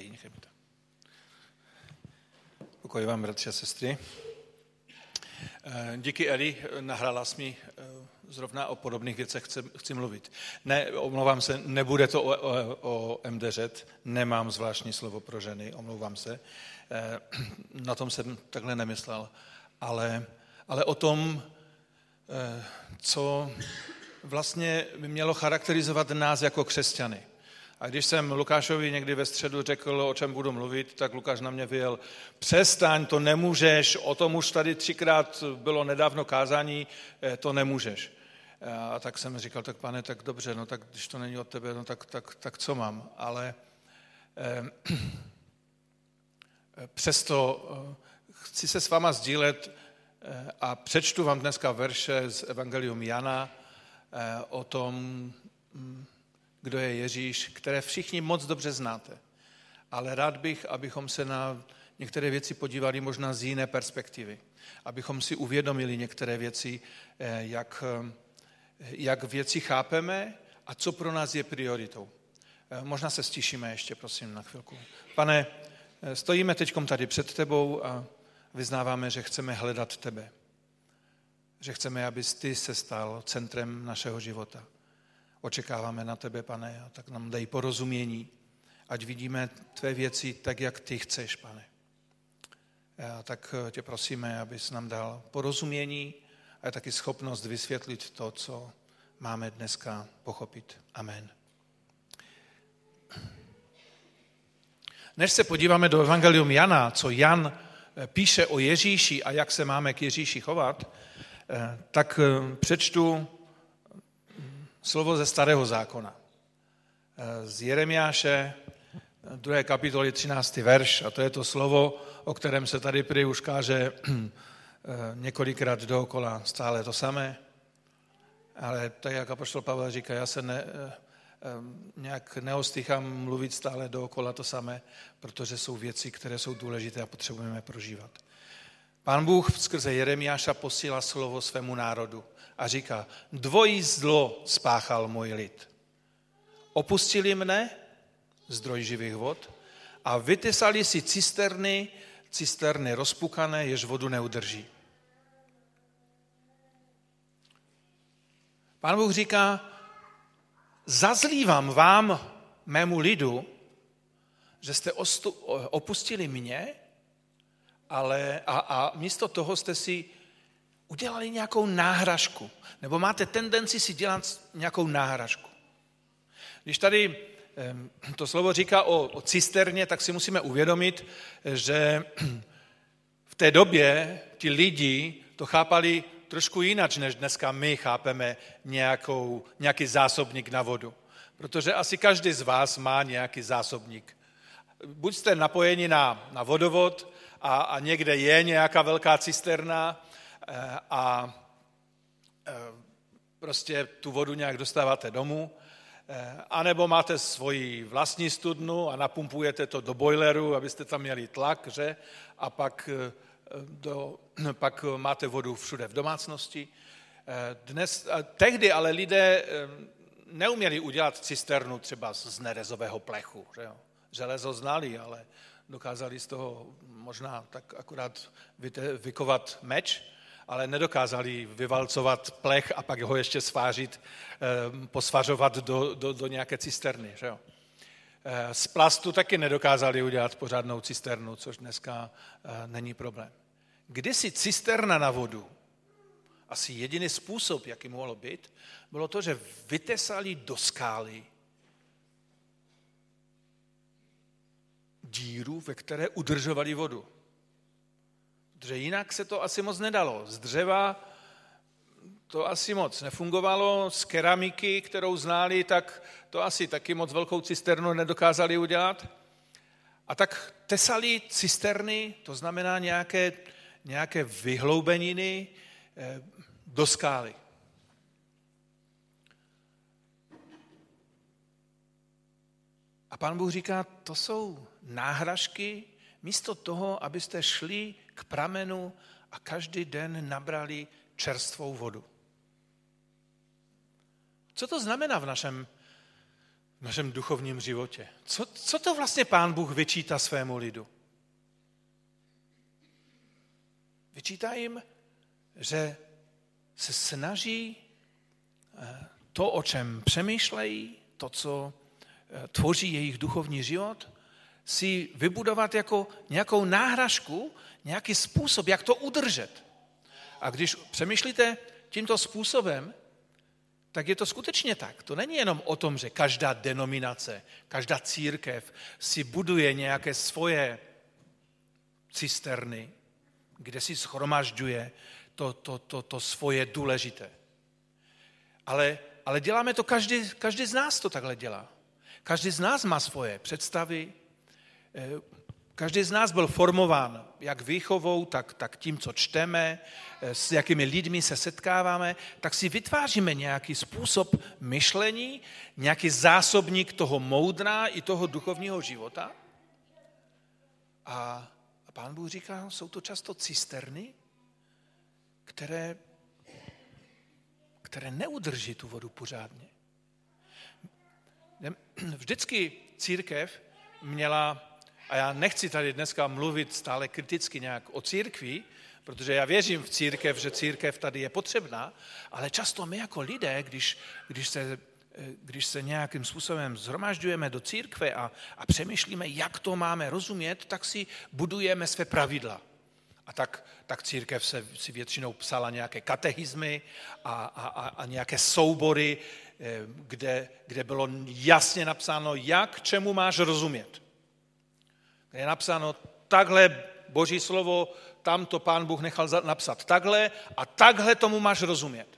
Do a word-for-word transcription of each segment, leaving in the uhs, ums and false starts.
Hej, nechaj mi to. Pokoj vám, bratři a sestry. Díky Eli, nahrála jsi mi zrovna o podobných věcech chci, chci mluvit. Ne, omlouvám se, nebude to o, o, o M D Z, nemám zvláštní slovo pro ženy, omlouvám se. Na tom jsem takhle nemyslel. Ale, ale o tom, co vlastně by mělo charakterizovat nás jako křesťany. A když jsem Lukášovi někdy ve středu řekl, o čem budu mluvit, tak Lukáš na mě vyjel, přestaň, to nemůžeš, o tom už tady třikrát bylo nedávno kázání, to nemůžeš. A tak jsem říkal, tak pane, tak dobře, no tak když to není od tebe, no tak, tak, tak co mám? Ale eh, přesto eh, chci se s váma sdílet eh, a přečtu vám dneska verše z Evangelium Jana eh, o tom, hm, kdo je Ježíš, které všichni moc dobře znáte. Ale rád bych, abychom se na některé věci podívali možná z jiné perspektivy. Abychom si uvědomili některé věci, jak, jak věci chápeme a co pro nás je prioritou. Možná se stišíme ještě, prosím, na chvilku. Pane, stojíme teďkom tady před tebou a vyznáváme, že chceme hledat tebe. Že chceme, abys ty se stal centrem našeho života. Očekáváme na tebe, pane, a tak nám dej porozumění, ať vidíme tvé věci tak, jak ty chceš, pane. A tak tě prosíme, abys nám dal porozumění a taky schopnost vysvětlit to, co máme dneska pochopit. Amen. Než se podíváme do Evangelium Jana, co Jan píše o Ježíši a jak se máme k Ježíši chovat, tak přečtu slovo ze Starého zákona. Z Jeremiáše, druhé kapitoly, třináctý verš, a to je to slovo, o kterém se tady prý už káže několikrát dookola, stále to samé. Ale tak, jak apoštol Pavel říká, já se ne, nějak neostýchám mluvit stále dookola to samé, protože jsou věci, které jsou důležité a potřebujeme prožívat. Pán Bůh skrze Jeremiáša posílá slovo svému národu a říká, dvojí zlo spáchal můj lid. Opustili mne, zdroj živých vod, a vytesali si cisterny, cisterny rozpukané, jež vodu neudrží. Pán Bůh říká, zazlívám vám, mému lidu, že jste ostu, opustili mě, ale a, a místo toho jste si udělali nějakou náhražku, nebo máte tendenci si dělat nějakou náhražku. Když tady to slovo říká o, o cisterně, tak si musíme uvědomit, že v té době ti lidi to chápali trošku jinak, než dneska my chápeme nějakou, nějaký zásobník na vodu. Protože asi každý z vás má nějaký zásobník. Buď jste napojeni na, na vodovod a, a někde je nějaká velká cisterna a, a prostě tu vodu nějak dostáváte domů, anebo máte svoji vlastní studnu a napumpujete to do boileru, abyste tam měli tlak, že? A pak, do, pak máte vodu všude v domácnosti. Dnes, tehdy ale lidé neuměli udělat cisternu třeba z nerezového plechu. Že jo? Železo znali, ale dokázali z toho možná tak akorát vykovat meč, ale nedokázali vyvalcovat plech a pak ho ještě svážit, posvařovat do, do, do nějaké cisterny. Že jo? Z plastu taky nedokázali udělat pořádnou cisternu, což dneska není problém. Kdysi cisterna na vodu, asi jediný způsob, jaký mohlo být, bylo to, že vytesali do skály díru, ve které udržovali vodu. Protože jinak se to asi moc nedalo. Z dřeva to asi moc nefungovalo, z keramiky, kterou znali, tak to asi taky moc velkou cisternu nedokázali udělat. A tak tesali cisterny, to znamená nějaké, nějaké vyhloubeniny do skály. A Pán Bůh říká, to jsou náhražky, místo toho, abyste šli k pramenu a každý den nabrali čerstvou vodu. Co to znamená v našem, v našem duchovním životě. Co, co to vlastně Pán Bůh vyčítá svému lidu? Vyčítá jim, že se snaží to, o čem přemýšlejí, to, co tvoří jejich duchovní život, si vybudovat jako nějakou náhražku, nějaký způsob, jak to udržet. A když přemýšlíte tímto způsobem, tak je to skutečně tak. To není jenom o tom, že každá denominace, každá církev si buduje nějaké svoje cisterny, kde si shromažďuje to, to, to, to svoje důležité. Ale, ale děláme to, každý, každý z nás to takhle dělá. Každý z nás má svoje představy, každý z nás byl formován jak výchovou, tak, tak tím, co čteme, s jakými lidmi se setkáváme, tak si vytváříme nějaký způsob myšlení, nějaký zásobník toho moudra i toho duchovního života. A, a Pán Bůh říká, jsou to často cisterny, které, které neudrží tu vodu pořádně. Vždycky církev měla, a já nechci tady dneska mluvit stále kriticky nějak o církvi, protože já věřím v církev, že církev tady je potřebná, ale často my jako lidé, když, když, se, když se nějakým způsobem shromažďujeme do církve a, a přemýšlíme, jak to máme rozumět, tak si budujeme své pravidla. A tak, tak církev se, si většinou psala nějaké katechismy a, a, a nějaké soubory, kde, kde bylo jasně napsáno, jak čemu máš rozumět. Je napsáno takhle Boží slovo, tam to Pán Bůh nechal napsat takhle a takhle tomu máš rozumět.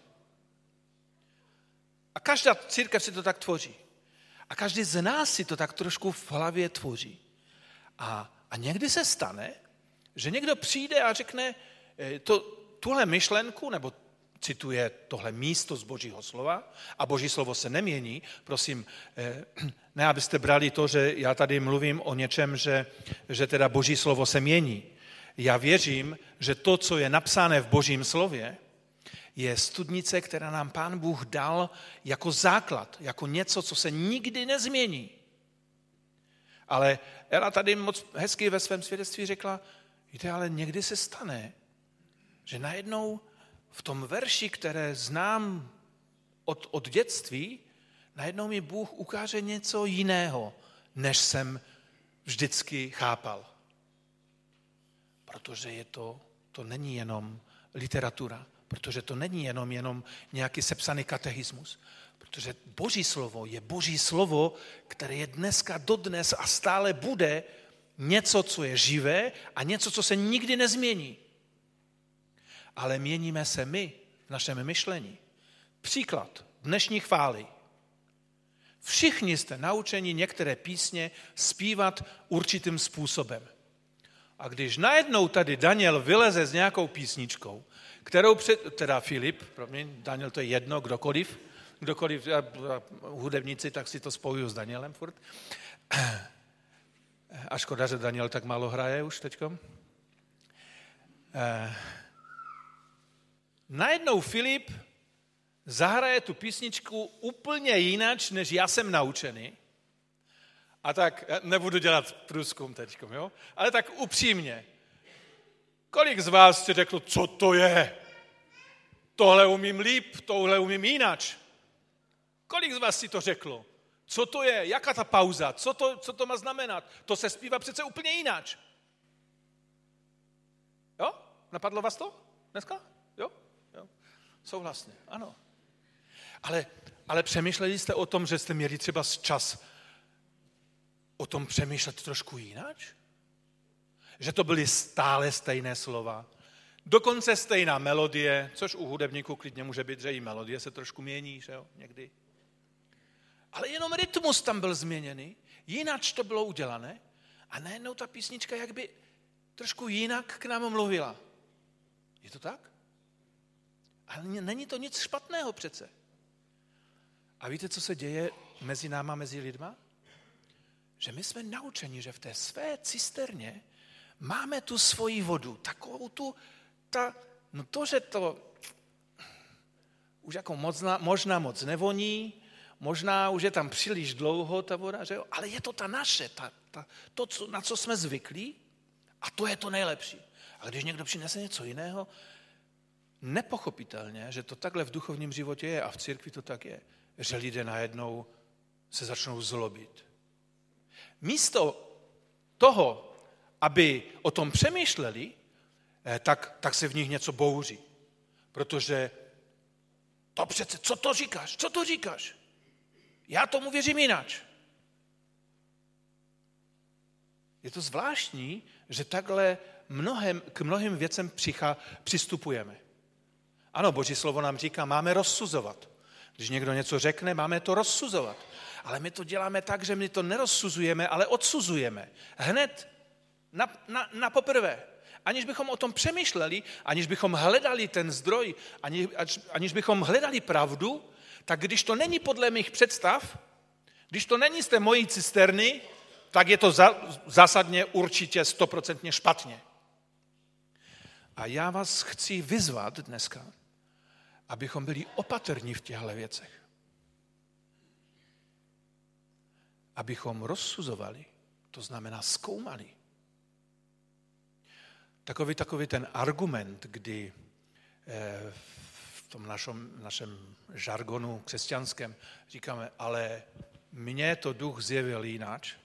A každá církev si to tak tvoří. A každý z nás si to tak trošku v hlavě tvoří. A, a někdy se stane, že někdo přijde a řekne to, tuhle myšlenku, nebo cituje tohle místo z Božího slova, a Boží slovo se nemění. Prosím, ne abyste brali to, že já tady mluvím o něčem, že, že teda Boží slovo se mění. Já věřím, že to, co je napsáno v Božím slově, je studnice, která nám Pán Bůh dal jako základ, jako něco, co se nikdy nezmění. Ale Ela tady moc hezky ve svém svědectví řekla, víte, ale někdy se stane, že najednou v tom verši, které znám od, od dětství, najednou mi Bůh ukáže něco jiného, než jsem vždycky chápal. Protože je to, to není jenom literatura, protože to není jenom, jenom nějaký sepsaný katechismus, protože Boží slovo je Boží slovo, které je dneska dodnes a stále bude něco, co je živé a něco, co se nikdy nezmění. Ale měníme se my v našem myšlení. Příklad dnešní chvály. Všichni jste naučeni některé písně zpívat určitým způsobem. A když najednou tady Daniel vyleze s nějakou písničkou, kterou před, teda Filip, promiň, Daniel to je jedno, kdokoliv, kdokoliv, hudebníci, tak si to spojuju s Danielem furt. A škoda, že Daniel tak málo hraje už teďkom. Najednou Filip zahraje tu písničku úplně jinak, než já jsem naučený. A tak nebudu dělat průzkum teďkom, jo? Ale tak upřímně. Kolik z vás si řeklo, co to je? Tohle umím líp, tohle umím jinak. Kolik z vás si to řeklo? Co to je? Jaká ta pauza? Co to, co to má znamenat? To se zpívá přece úplně jinak. Jo? Napadlo vás to dneska? Jo? Jo. Souhlasně, ano. Ale, ale přemýšleli jste o tom, že jste měli třeba čas o tom přemýšlet trošku jinak? Že to byly stále stejné slova, dokonce stejná melodie, což u hudebníků klidně může být, že i melodie se trošku mění, že jo, někdy. Ale jenom rytmus tam byl změněný, jinak to bylo udělané a najednou ta písnička jak by trošku jinak k nám mluvila. Je to tak? Ale není to nic špatného přece. A víte, co se děje mezi náma, mezi lidma? Že my jsme naučeni, že v té své cisterně máme tu svoji vodu, takovou tu, ta, no to, že to už jako moc, možná moc nevoní, možná už je tam příliš dlouho ta voda, že jo? Ale je to ta naše, ta, ta, to, co, na co jsme zvyklí, a to je to nejlepší. A když někdo přinese něco jiného, nepochopitelně, že to takhle v duchovním životě je a v církvi to tak je, že lidé najednou se začnou zlobit. Místo toho, aby o tom přemýšleli, tak, tak se v nich něco bouří. Protože to přece, co to říkáš, co to říkáš? Já tomu věřím jináč. Je to zvláštní, že takhle mnohem, k mnohým věcem přichá, přistupujeme. Ano, Boží slovo nám říká, máme rozsuzovat. Když někdo něco řekne, máme to rozsuzovat. Ale my to děláme tak, že my to nerozsuzujeme, ale odsuzujeme. Hned na, na, na poprvé. Aniž bychom o tom přemýšleli, aniž bychom hledali ten zdroj, aniž, aniž bychom hledali pravdu, tak když to není podle mých představ, když to není z té mojí cisterny, tak je to za, zásadně určitě stoprocentně špatně. A já vás chci vyzvat dneska, abychom byli opatrní v těchto věcech. Abychom rozsuzovali, to znamená zkoumali. Takový, takový ten argument, kdy v tom našem, našem žargonu křesťanském říkáme, ale mně to duch zjevil jináč.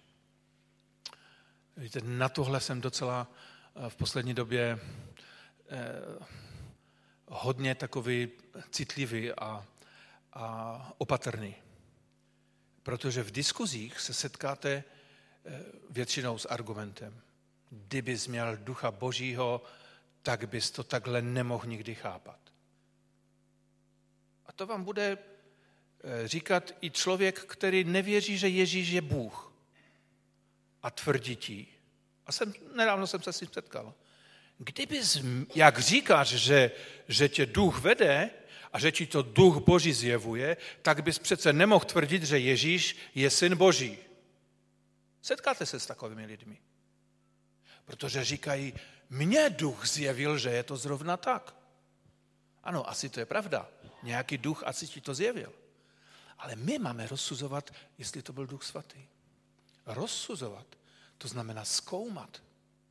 Víte, na tohle jsem docela v poslední době eh, hodně takový citlivý a, a opatrný. Protože v diskuzích se setkáte eh, většinou s argumentem. Kdybys měl ducha Božího, tak bys to takhle nemohl nikdy chápat. A to vám bude říkat i člověk, který nevěří, že Ježíš je Bůh. A tvrdí ti. A jsem, nedávno jsem se s tím setkal. Kdybys, jak říkáš, že, že tě duch vede a že ti to duch Boží zjevuje, tak bys přece nemohl tvrdit, že Ježíš je syn Boží. Setkáte se s takovými lidmi. Protože říkají, mně duch zjevil, že je to zrovna tak. Ano, asi to je pravda. Nějaký duch asi ti to zjevil. Ale my máme rozsuzovat, jestli to byl Duch Svatý. Rozsuzovat, to znamená zkoumat.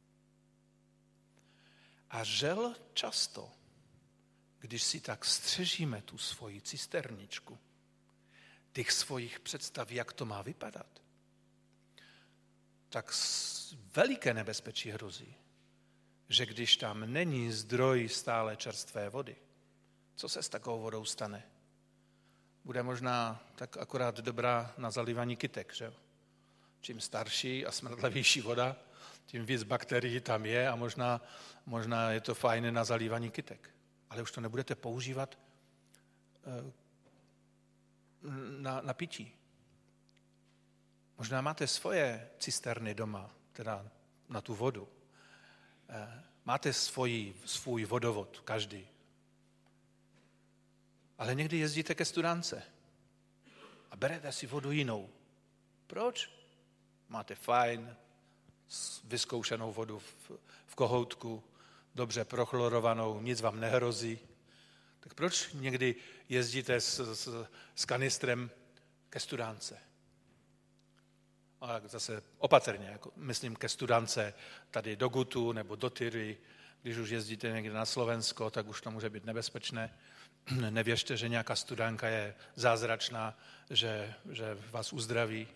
A žel často, když si tak střežíme tu svoji cisterničku, těch svojich představ, jak to má vypadat, tak veliké nebezpečí hrozí, že když tam není zdroj stále čerstvé vody, co se s takovou vodou stane? Bude možná tak akorát dobrá na zalívání kytek, že jo? Čím starší a smradlavější voda, tím víc bakterií tam je a možná, možná je to fajn na zalívání kytek. Ale už to nebudete používat na, na pití. Možná máte svoje cisterny doma, teda na tu vodu. Máte svoji, svůj vodovod, každý. Ale někdy jezdíte ke studánce a berete si vodu jinou. Proč? Máte fajn, vyzkoušenou vodu v, v kohoutku, dobře prochlorovanou, nic vám nehrozí. Tak proč někdy jezdíte s, s, s kanistrem ke studánce? A zase opatrně, jako myslím ke studánce tady do Gutu nebo do Tyry. Když už jezdíte někde na Slovensko, tak už to může být nebezpečné. Nevěřte, že nějaká studánka je zázračná, že, že vás uzdraví.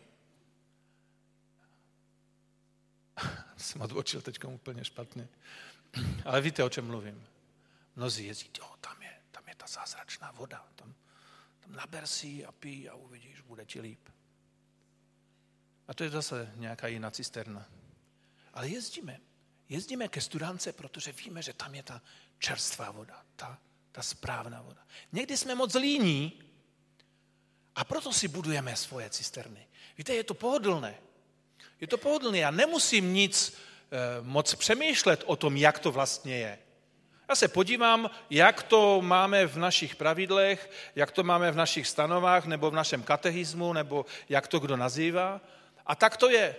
Jsem odbočil teď úplně špatně. Ale víte, o čem mluvím. Mnozí jezdí, jo, tam je, tam je ta zázračná voda. Tam, tam naber si a pij a uvidíš, bude ti líp. A to je zase nějaká jiná cisterna. Ale jezdíme. Jezdíme ke studánce, protože víme, že tam je ta čerstvá voda, ta, ta správná voda. Někdy jsme moc líní a proto si budujeme svoje cisterny. Víte, je to pohodlné. Je to pohodlné. Já nemusím nic eh, moc přemýšlet o tom, jak to vlastně je. Já se podívám, jak to máme v našich pravidlech, jak to máme v našich stanovách, nebo v našem katechismu, nebo jak to kdo nazývá. A tak to je.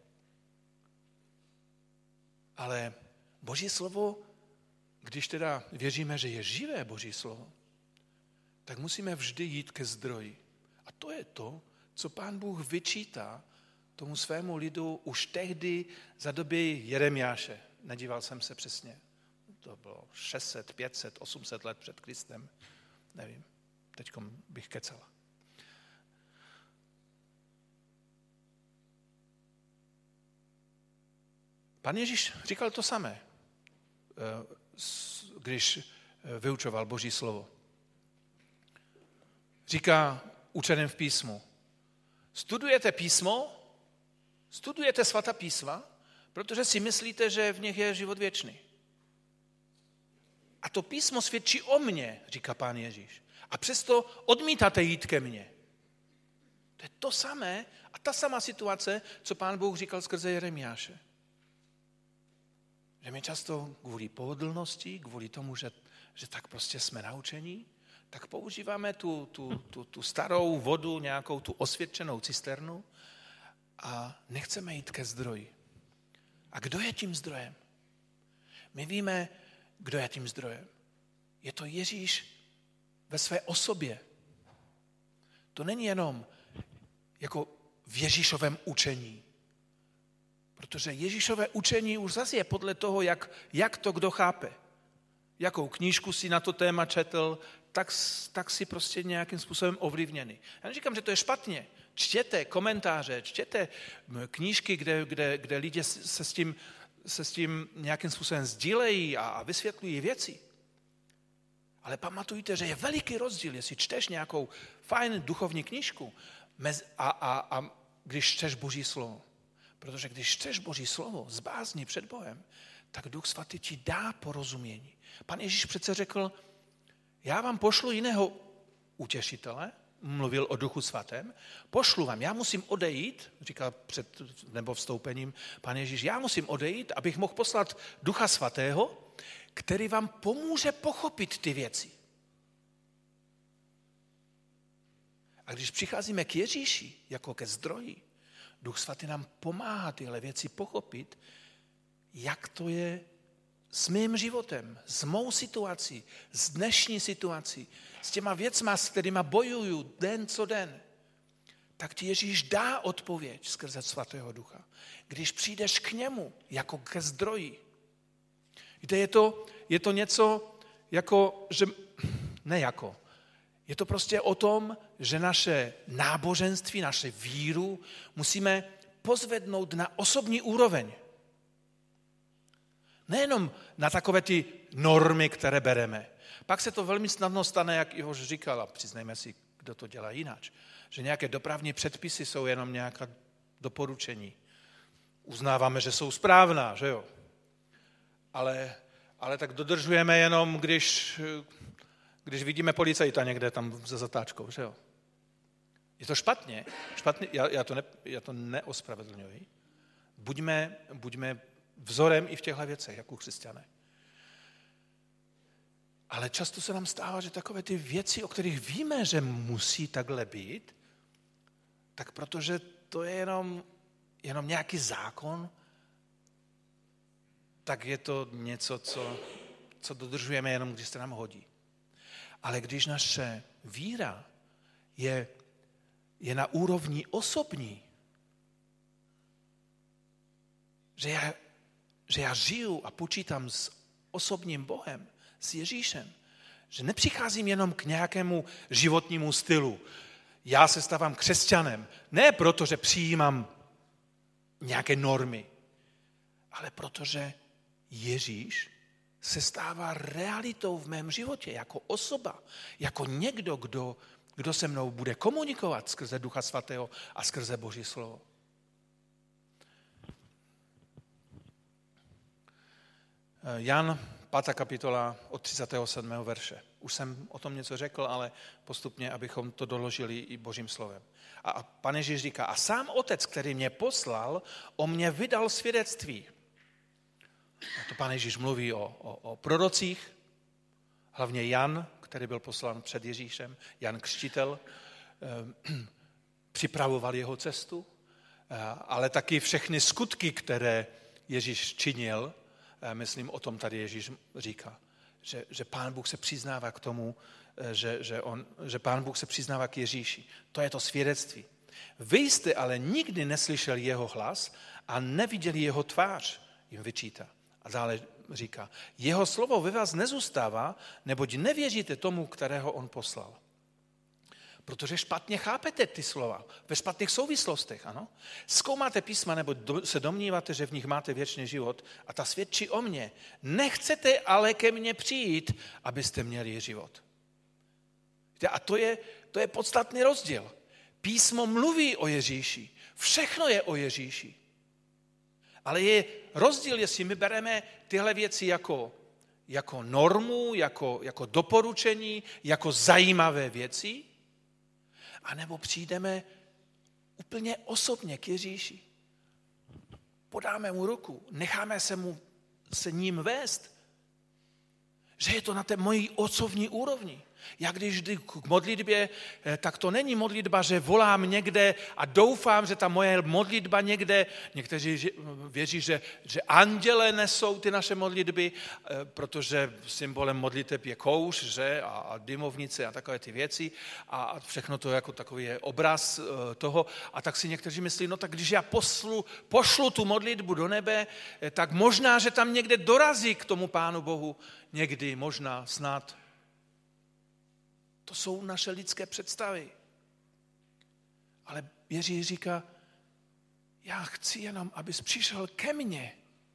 Ale Boží slovo, když teda věříme, že je živé Boží slovo, tak musíme vždy jít ke zdroji. A to je to, co Pán Bůh vyčítá tomu svému lidu už tehdy za doby Jeremiáše. Nedíval jsem se přesně. To bylo šest set, pět set, osm set let před Kristem. Nevím, teď bych kecal. Pan Ježíš říkal to samé, když vyučoval Boží slovo. Říká učeným v písmu, studujete písmo, studujete svatá písma, protože si myslíte, že v nich je život věčný. A to písmo svědčí o mně, říká Pán Ježíš. A přesto odmítáte jít ke mně. To je to samé a ta samá situace, co Pán Bůh říkal skrze Jeremiáše. Že my často kvůli pohodlnosti, kvůli tomu, že, že tak prostě jsme naučení, tak používáme tu, tu, tu, tu starou vodu, nějakou tu osvědčenou cisternu a nechceme jít ke zdroji. A kdo je tím zdrojem? My víme, kdo je tím zdrojem. Je to Ježíš ve své osobě. To není jenom jako v Ježíšovém učení. Protože Ježíšové učení už zase je podle toho, jak, jak to kdo chápe. Jakou knížku si na to téma četl, tak, tak si prostě nějakým způsobem ovlivněný. Já neříkám, že to je špatně. Čtěte komentáře, čtěte knížky, kde, kde, kde lidi se s, tím, se s tím nějakým způsobem sdílejí a, a vysvětlují věci. Ale pamatujte, že je veliký rozdíl, jestli čteš nějakou fajn duchovní knížku a, a, a když čteš Boží slovo. Protože když čteš Boží slovo z bázní před Bohem, tak Duch Svatý ti dá porozumění. Pan Ježíš přece řekl, já vám pošlu jiného utěšitele, mluvil o Duchu Svatém, pošlu vám, já musím odejít, říkal před nebo vstoupením Pan Ježíš, já musím odejít, abych mohl poslat Ducha Svatého, který vám pomůže pochopit ty věci. A když přicházíme k Ježíši, jako ke zdroji, Duch Svatý nám pomáhá tyhle věci pochopit, jak to je s mým životem, s mou situací, s dnešní situací, s těma věcma, s kterýma bojuju den co den, tak ti Ježíš dá odpověď skrze Svatého Ducha. Když přijdeš k němu jako ke zdroji. Víte, je to, je to něco jako, že ne jako, je to prostě o tom, že naše náboženství, naše víru musíme pozvednout na osobní úroveň. Nejenom na takové ty normy, které bereme. Pak se to velmi snadno stane, jak Ivoš říkal, a přiznejme si, kdo to dělá jinak, že nějaké dopravní předpisy jsou jenom nějaká doporučení. Uznáváme, že jsou správná, že jo? Ale, ale tak dodržujeme jenom, když, když vidíme policajta někde tam za zatáčkou, že jo? Je to špatně, špatně já, já, to ne, já to neospravedlňuji. Buďme, buďme vzorem i v těchto věcech, jako křesťané. Ale často se nám stává, že takové ty věci, o kterých víme, že musí takhle být, tak protože to je jenom, jenom nějaký zákon, tak je to něco, co, co dodržujeme jenom, když se nám hodí. Ale když naše víra je, je na úrovni osobní, že já, že já žiju a počítám s osobním Bohem, s Ježíšem, že nepřicházím jenom k nějakému životnímu stylu. Já se stávám křesťanem, ne proto, že přijímám nějaké normy, ale protože Ježíš se stává realitou v mém životě jako osoba, jako někdo, kdo, kdo se mnou bude komunikovat skrze Ducha Svatého a skrze Boží slovo. Jan, pátá kapitola od třicátého sedmého verše. Už jsem o tom něco řekl, ale postupně, abychom to doložili i Božím slovem. A Pan Ježíš říká, a sám Otec, který mě poslal, o mě vydal svědectví. A to Pan Ježíš mluví o, o, o prorocích, hlavně Jan, který byl poslán před Ježíšem, Jan Křtitel, eh, připravoval jeho cestu, eh, ale taky všechny skutky, které Ježíš činil, eh, myslím, o tom tady Ježíš říká, že, že Pán Bůh se přiznává k tomu, že, že, on, že Pán Bůh se přiznává k Ježíši. To je to svědectví. Vy jste ale nikdy neslyšeli jeho hlas a neviděli jeho tvář, jim vyčítá. A dále říká, jeho slovo ve vás nezůstává, neboť nevěříte tomu, kterého on poslal. Protože špatně chápete ty slova, ve špatných souvislostech, ano? Zkoumáte písma, nebo se domníváte, že v nich máte věčný život a ta svědčí o mně. Nechcete ale ke mně přijít, abyste měli život. A to je, to je podstatný rozdíl. Písmo mluví o Ježíši, všechno je o Ježíši. Ale je rozdíl, jestli my bereme tyhle věci jako, jako normu, jako, jako doporučení, jako zajímavé věci, anebo přijdeme úplně osobně k Ježíši. Podáme mu ruku, necháme se, mu, se ním vést, že je to na té mojí osobní úrovni. Já když jdu k modlitbě, tak to není modlitba, že volám někde a doufám, že ta moje modlitba někde, někteří věří, že, že anděle nesou ty naše modlitby, protože symbolem modliteb je kouř, že, a, a dymovnice a takové ty věci a, a všechno to jako takový je obraz toho. A tak si někteří myslí, no tak když já poslu, pošlu tu modlitbu do nebe, tak možná, že tam někde dorazí k tomu Pánu Bohu, někdy, možná, snad. To jsou naše lidské představy. Ale Ježíš říká, já chci jenom, abys přišel ke mně.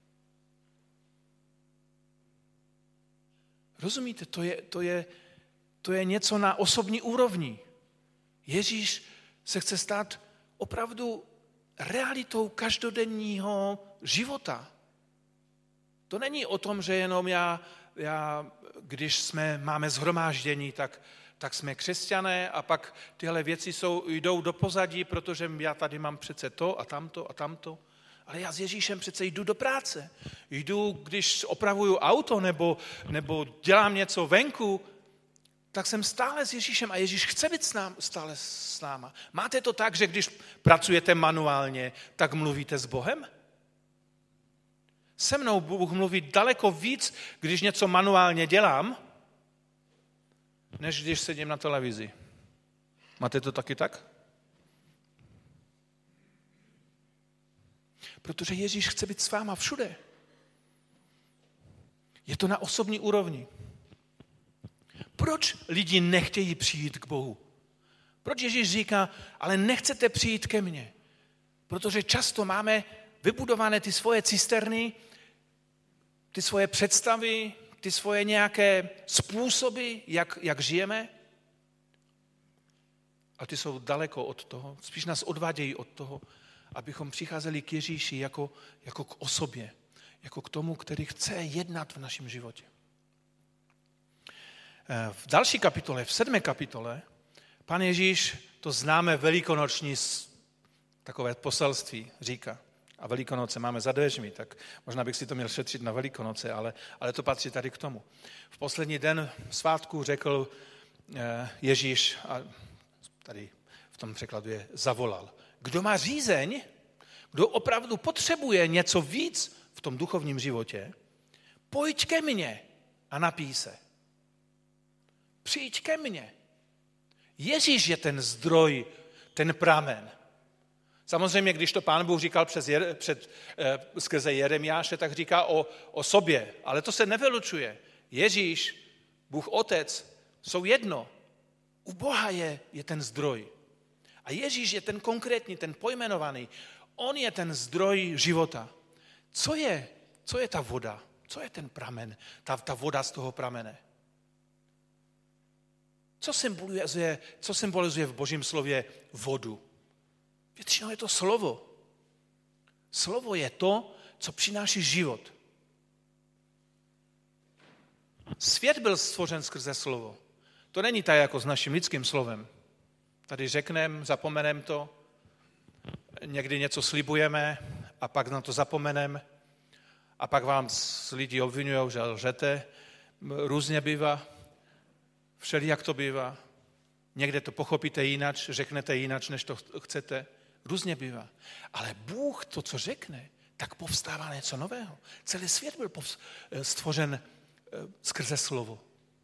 Rozumíte, to je, to je, to je něco na osobní úrovni. Ježíš se chce stát opravdu realitou každodenního života. To není o tom, že jenom já, já když jsme, máme shromáždění, tak tak jsme křesťané a pak tyhle věci jsou, jdou do pozadí, protože já tady mám přece to a tamto a tamto. Ale já s Ježíšem přece jdu do práce. Jdu, když opravuju auto nebo, nebo dělám něco venku, tak jsem stále s Ježíšem a Ježíš chce být s nám, stále s náma. Máte to tak, že když pracujete manuálně, tak mluvíte s Bohem? Se mnou Bůh mluví daleko víc, když něco manuálně dělám, než když sedím na televizi. Máte to taky tak? Protože Ježíš chce být s váma všude. Je to na osobní úrovni. Proč lidi nechtějí přijít k Bohu? Proč Ježíš říká, ale nechcete přijít ke mně? Protože často máme vybudované ty svoje cisterny, ty svoje představy, ty svoje nějaké způsoby, jak, jak žijeme. A ty jsou daleko od toho, spíš nás odvádějí od toho, abychom přicházeli k Ježíši jako, jako k osobě, jako k tomu, který chce jednat v našem životě. V další kapitole, v sedmé kapitole, Pán Ježíš, to známe velikonoční takové poselství, říká. A Velikonoce máme za dveřmi, tak možná bych si to měl šetřit na Velikonoce, ale, ale to patří tady k tomu. V poslední den svátku řekl Ježíš, a tady v tom překladu je zavolal, kdo má řízeň, kdo opravdu potřebuje něco víc v tom duchovním životě, pojď ke mně a napij se. Přijď ke mně. Ježíš je ten zdroj, ten pramen. Samozřejmě, když to Pán Bůh říkal přes, před, eh, skrze Jeremiáše, tak říká o, o sobě, ale to se nevylučuje. Ježíš, Bůh Otec, jsou jedno. U Boha je, je ten zdroj. A Ježíš je ten konkrétní, ten pojmenovaný. On je ten zdroj života. Co je, co je ta voda? Co je ten pramen? Ta, ta voda z toho pramene? Co symbolizuje, co symbolizuje v Božím slově vodu? Většinou je to slovo. Slovo je to, co přináší život. Svět byl stvořen skrze slovo. To není tak jako s naším lidským slovem. Tady řekneme, zapomeneme to, někdy něco slibujeme a pak na to zapomeneme a pak vám lidi obvinují, že lžete. Různě bývá, všelijak to bývá. Někde to pochopíte jinak, řeknete jinak, než to chcete. Různě bývá. Ale Bůh to, co řekne, tak povstává něco nového. Celý svět byl stvořen skrze slovo.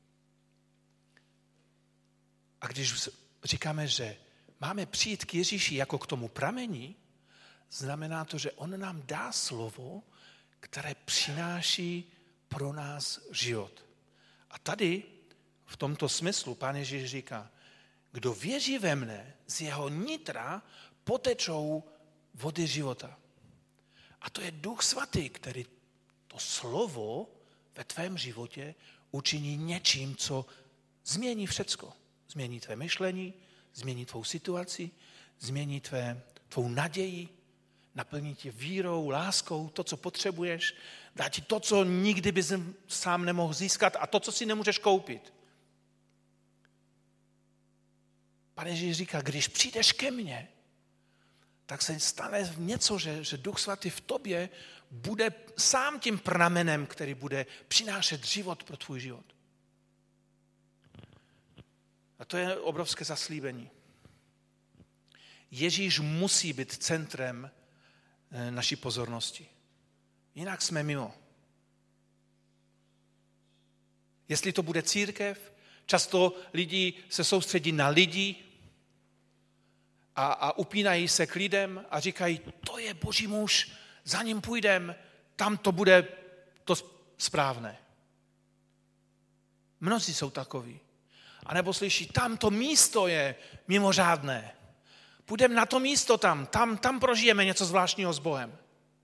A když říkáme, že máme přijít k Ježíši jako k tomu pramení, znamená to, že on nám dá slovo, které přináší pro nás život. A tady v tomto smyslu Pán Ježíš říká, kdo věří ve mne, z jeho nitra potečou vody života. A to je Duch Svatý, který to slovo ve tvém životě učiní něčím, co změní všecko. Změní tvé myšlení, změní tvou situaci, změní tvé, tvou naději, naplní tě vírou, láskou, to, co potřebuješ, dá ti to, co nikdy bys sám nemohl získat a to, co si nemůžeš koupit. Pane Ježíš říká, když přijdeš ke mně, tak se stane něco, že, že Duch Svatý v tobě bude sám tím pramenem, který bude přinášet život pro tvůj život. A to je obrovské zaslíbení. Ježíš musí být centrem naší pozornosti. Jinak jsme mimo. Jestli to bude církev, často lidi se soustředí na lidi a, a upínají se k lidem a říkají, to je Boží muž, za ním půjdem, tam to bude to správné. Mnozí jsou takoví. A nebo slyší, tam to místo je mimořádné. Půjdeme na to místo tam, tam, tam prožijeme něco zvláštního s Bohem.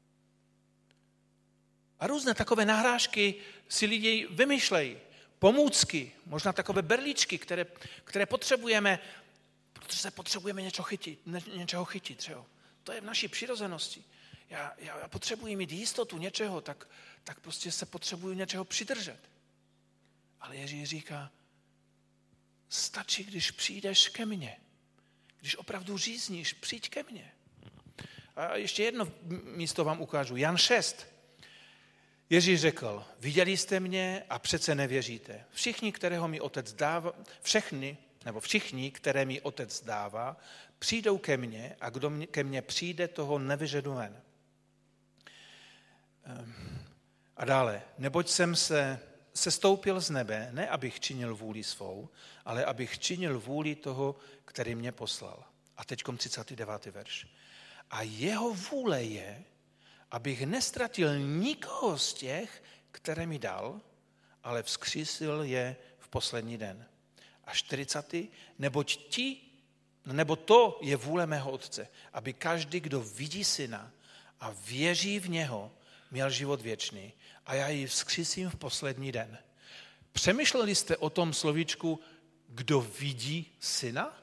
A různé takové nahrážky si lidi vymýšlejí. Pomůcky, možná takové berličky, které, které potřebujeme, protože se potřebujeme něco chytit, něčeho chytit. Že jo? To je v naší přirozenosti. Já, já, já potřebuji mít jistotu něčeho, tak, tak prostě se potřebuji něčeho přidržet. Ale Ježíš říká, stačí, když přijdeš ke mně. Když opravdu řízníš, přijď ke mně. A ještě jedno místo vám ukážu. Jan šest. Ježíš řekl, viděli jste mě a přece nevěříte. Všichni, kterého mi otec dává, všechny, nebo všichni, které mi otec dává, přijdou ke mně a kdo mě, ke mně přijde, toho nevyžedu ven. A dále, neboť jsem se sestoupil z nebe, ne abych činil vůli svou, ale abych činil vůli toho, který mě poslal. A teďkom třicátý devátý verš. A jeho vůle je, abych nestratil nikoho z těch, které mi dal, ale vzkřísil je v poslední den. A čtyřicátý Neboť ti, nebo to je vůle mého Otce, aby každý, kdo vidí syna a věří v něho, měl život věčný a já ji vzkřísím v poslední den. Přemýšleli jste o tom slovíčku, kdo vidí syna?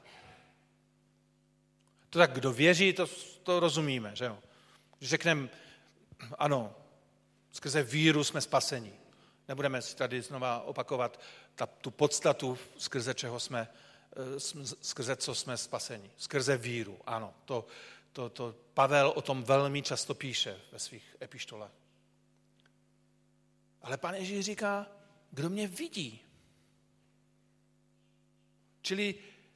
To tak, kdo věří, to, to rozumíme, že jo? Když řekneme, ano, skrze víru jsme spaseni. Nebudeme si tady znova opakovat ta, tu podstatu, skrze čeho jsme, skrze co jsme spaseni. Skrze víru, ano. To, to, to Pavel o tom velmi často píše ve svých epištolách. Ale Pán Ježíš říká, kdo mě vidí. Čili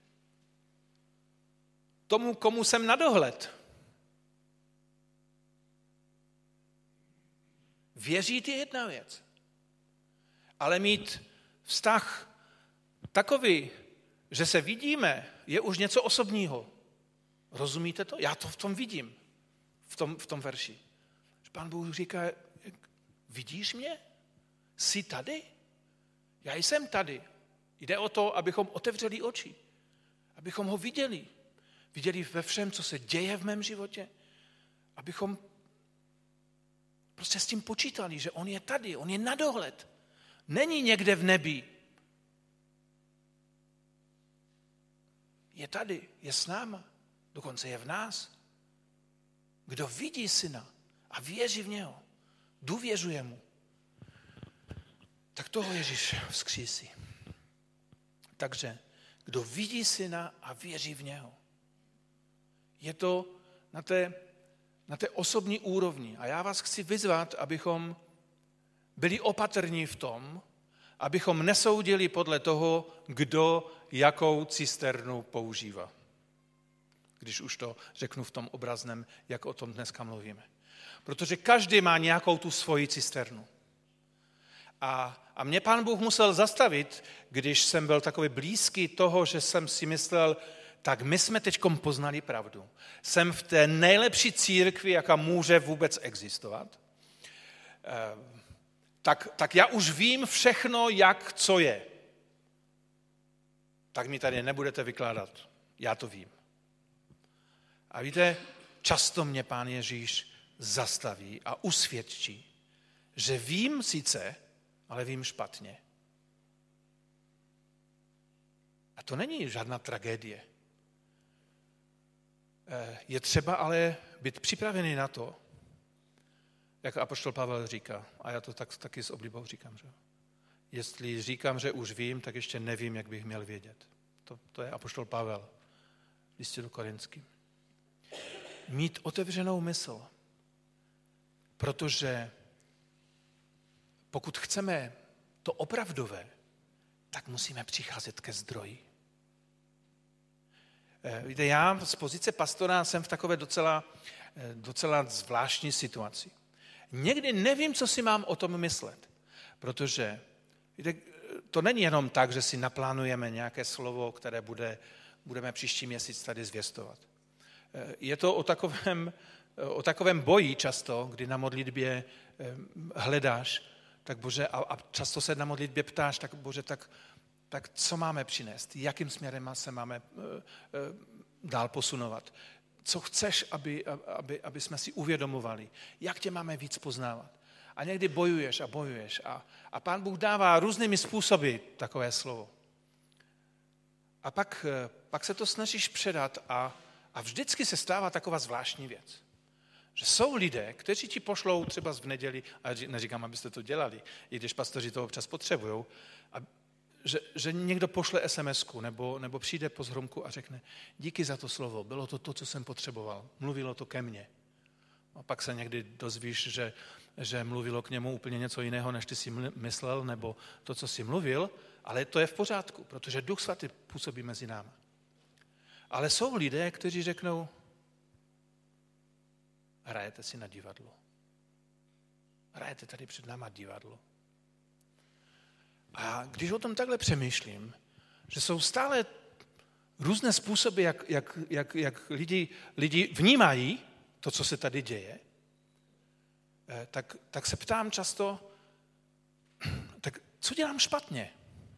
tomu, komu jsem na dohled. Věřit je jedna věc. Ale mít vztah takový, že se vidíme, je už něco osobního. Rozumíte to? Já to v tom vidím, v tom, v tom verši. Pán Bůh říká, vidíš mě? Jsi tady? Já jsem tady. Jde o to, abychom otevřeli oči. Abychom ho viděli. Viděli ve všem, co se děje v mém životě. Abychom prostě s tím počítali, že on je tady, on je na dohled. Není někde v nebi. Je tady, je s náma, dokonce je v nás. Kdo vidí syna a věří v něho, důvěřuje mu, tak toho Ježíš vzkřísí. Takže kdo vidí syna a věří v něho, je to na té, na té osobní úrovni. A já vás chci vyzvat, abychom byli opatrní v tom, abychom nesoudili podle toho, kdo jakou cisternu používá. Když už to řeknu v tom obrazném, jak o tom dneska mluvíme. Protože každý má nějakou tu svoji cisternu. A, a mě Pán Bůh musel zastavit, když jsem byl takový blízký toho, že jsem si myslel, tak my jsme teďkom poznali pravdu. Jsem v té nejlepší církvi, jaká může vůbec existovat. E, tak, tak já už vím všechno, jak co je. Tak mi tady nebudete vykládat. Já to vím. A víte, často mě Pán Ježíš zastaví a usvědčí, že vím sice, ale vím špatně. A to není žádná tragédie. Je třeba ale být připravený na to, jak apoštol Pavel říká, a já to tak, taky s oblibou říkám, že jestli říkám, že už vím, tak ještě nevím, jak bych měl vědět. To, to je apoštol Pavel, listinu Korinským. Mít otevřenou mysl, protože pokud chceme to opravdové, tak musíme přicházet ke zdroji. Víte, já z pozice pastora jsem v takové docela, docela zvláštní situaci. Někdy nevím, co si mám o tom myslet, protože víte, to není jenom tak, že si naplánujeme nějaké slovo, které bude, budeme příští měsíc tady zvěstovat. Je to o takovém, o takovém boji často, kdy na modlitbě hledáš, tak Bože, a, a často se na modlitbě ptáš, tak Bože, tak, tak co máme přinést? Jakým směrem se máme uh, uh, dál posunovat? Co chceš, aby, aby, aby jsme si uvědomovali? Jak tě máme víc poznávat? A někdy bojuješ a bojuješ a, a Pán Bůh dává různými způsoby takové slovo. A pak, pak se to snažíš předat a, a vždycky se stává taková zvláštní věc. Že jsou lidé, kteří ti pošlou třeba v neděli, a neříkám, abyste to dělali, i když pastoři to občas potřebují, a že, že někdo pošle es em esku nebo, nebo přijde po zhromku a řekne, díky za to slovo, bylo to to, co jsem potřeboval, mluvilo to ke mně. A pak se někdy dozvíš, že, že mluvilo k němu úplně něco jiného, než ty si myslel, nebo to, co jsi mluvil, ale to je v pořádku, protože Duch Svatý působí mezi námi. Ale jsou lidé, kteří řeknou, hrajete si na divadlo. Hrajete tady před náma divadlo. A když o tom takhle přemýšlím, že jsou stále různé způsoby, jak, jak, jak, jak lidi, lidi vnímají to, co se tady děje, tak, tak se ptám často, tak co dělám špatně?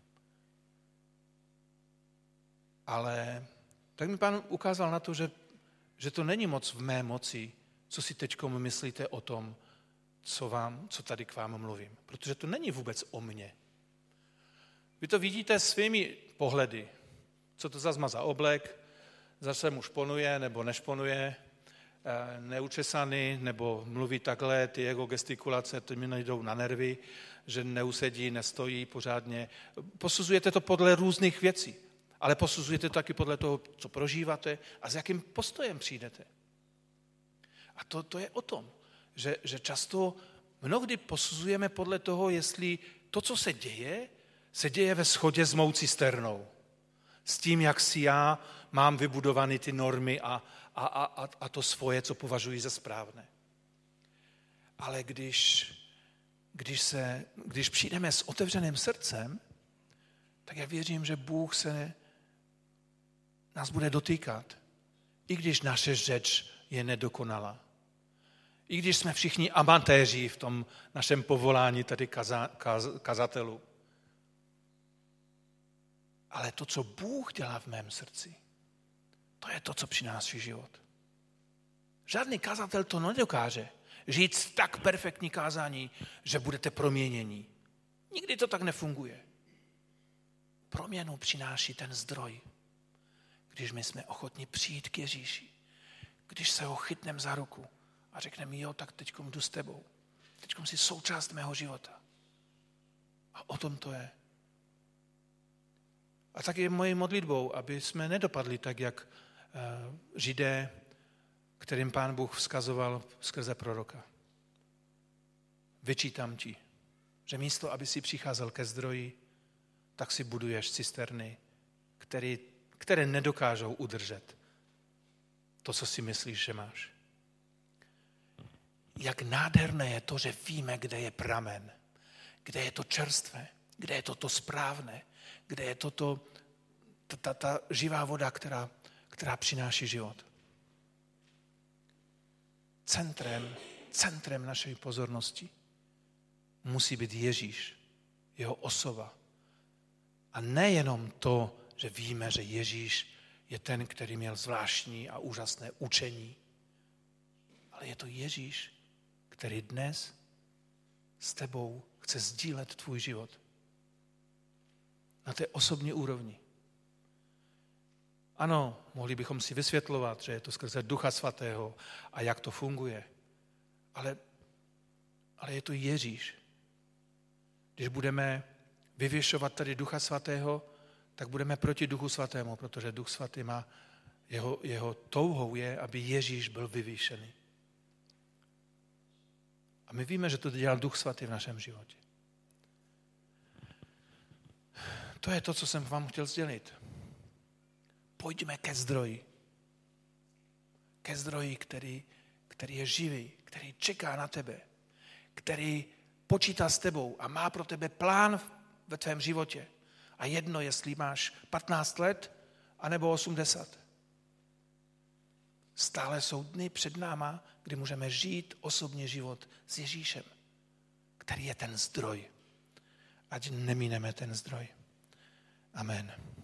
Ale tak mi Pán ukázal na to, že, že to není moc v mé moci, co si teďkom myslíte o tom, co, vám, co tady k vám mluvím. Protože to není vůbec o mně. Vy to vidíte svými pohledy. Co to zase má za oblek, zase mu šponuje nebo nešponuje, neučesaný, nebo mluví takhle, ty jeho gestikulace, to mi nejdou na nervy, že neusedí, nestojí pořádně. Posuzujete to podle různých věcí, ale posuzujete to taky podle toho, co prožíváte a s jakým postojem přijdete. A to, to je o tom, že, že často mnohdy posuzujeme podle toho, jestli to, co se děje, se děje ve shodě s mou cisternou. S tím, jak si já mám vybudované ty normy a, a, a, a to svoje, co považuji za správné. Ale když, když, se, když přijdeme s otevřeným srdcem, tak já věřím, že Bůh se nás bude dotýkat. I když naše řeč je nedokonalá. I když jsme všichni amatéři v tom našem povolání tady kaza, kaz, kazatelů. Ale to, co Bůh dělá v mém srdci, to je to, co přináší život. Žádný kazatel to nedokáže. Říct tak perfektní kázání, že budete proměnění. Nikdy to tak nefunguje. Proměnu přináší ten zdroj. Když my jsme ochotni přijít k Ježíši, když se ho chytneme za ruku a řekneme, jo, tak teďkom jdu s tebou. Teďkom jsi součást mého života. A o tom to je. A tak je mojí modlitbou, aby jsme nedopadli tak, jak uh, Židé, kterým Pán Bůh vzkazoval skrze proroka. Vyčítám ti, že místo, aby si přicházel ke zdroji, tak si buduješ cisterny, který, které nedokážou udržet to, co si myslíš, že máš. Jak nádherné je to, že víme, kde je pramen, kde je to čerstvé, kde je to to správné, kde je to, to ta, ta, ta živá voda, která, která přináší život. Centrem, centrem naší pozornosti musí být Ježíš, jeho osoba. A nejenom to, že víme, že Ježíš je ten, který měl zvláštní a úžasné učení, ale je to Ježíš, který dnes s tebou chce sdílet tvůj život. Na té osobní úrovni. Ano, mohli bychom si vysvětlovat, že je to skrze Ducha Svatého a jak to funguje. Ale, ale je to Ježíš. Když budeme vyvěšovat tady Ducha Svatého, tak budeme proti Duchu Svatému, protože Duch Svatý má, jeho, jeho touhou je, aby Ježíš byl vyvýšený. A my víme, že to dělal Duch Svatý v našem životě. To je to, co jsem vám chtěl sdělit. Pojďme ke zdroji. Ke zdroji, který, který je živý, který čeká na tebe, který počítá s tebou a má pro tebe plán ve tvém životě. A jedno, jestli máš patnáct let, anebo osmdesát. Stále jsou dny před náma, kdy můžeme žít osobní život s Ježíšem, který je ten zdroj. Ať nemíneme ten zdroj. Amen.